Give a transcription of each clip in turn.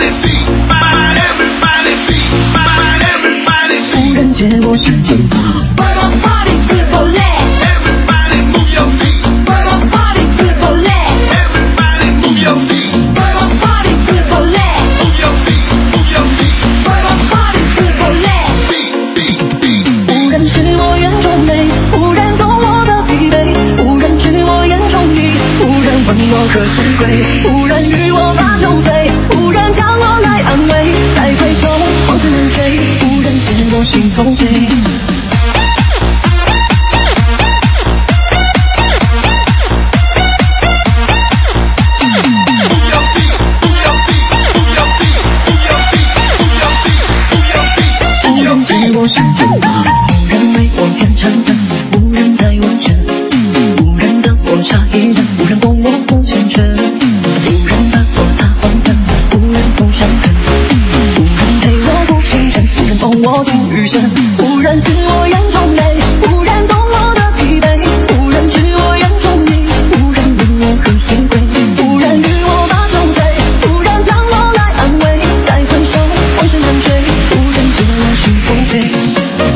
无人借我时间。我可是鬼，无人与我把酒醉，无人将我来安慰，再回首往事难追，无人知我心痛醉。无人借我时间，无人为我变成灯，无人带我chân，无人等我差一人，无人懂我不缱绻，无人把我擦黄灯，无人不伤痕，无人陪我不清晨，无人懂我度余生，无人是我眼中美，无人懂我的疲惫，无人知我眼中你，无人问我何须归，无人与我把酒醉，无人将我来安慰，再回首往事难追，无人知我心痛醉。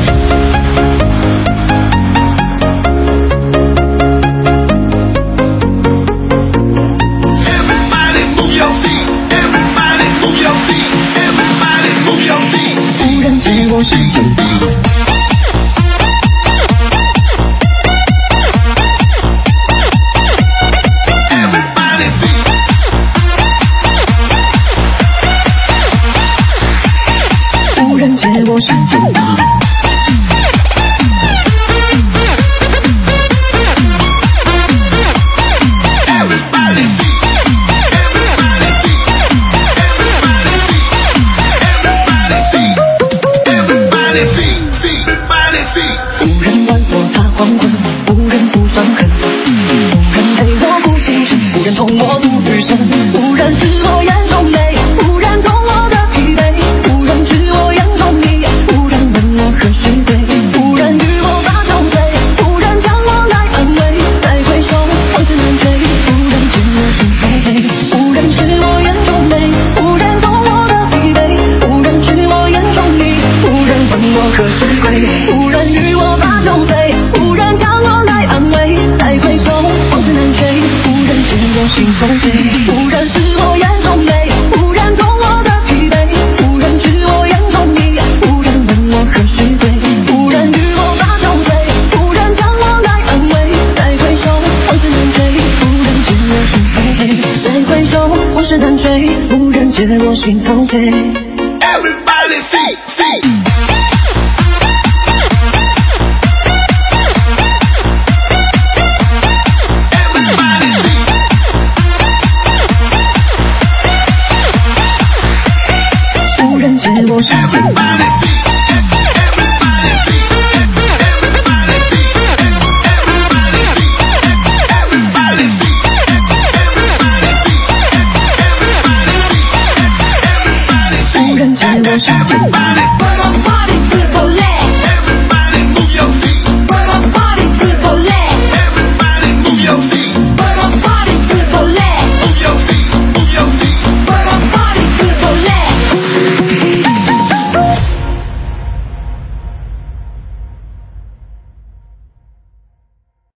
无人借我时间。无人借我时间。无人管我踏黄昏，无人不伤痕，无人陪我不清晨，无人懂我度余生，无人是我眼中美，无人懂我的疲惫，无人知我眼中你，无人问我何须归，无人与我把酒醉，无人将我来安慰，再回首往事难追，无人知我心痛醉，无人是我眼中美，无人懂我的疲惫，无人知我眼中你，无人问我何须归，无人与我把酒醉，无人将我来安慰，再回首往事难追，无人知我心痛醉，无人是我眼中美，无人懂我的疲惫，无人知我眼中你，无人问我何须归，无人与我把酒醉，无人将我来安慰，再回首往事难追，无人知我心痛醉，再回首往事难追，无人知我心痛醉。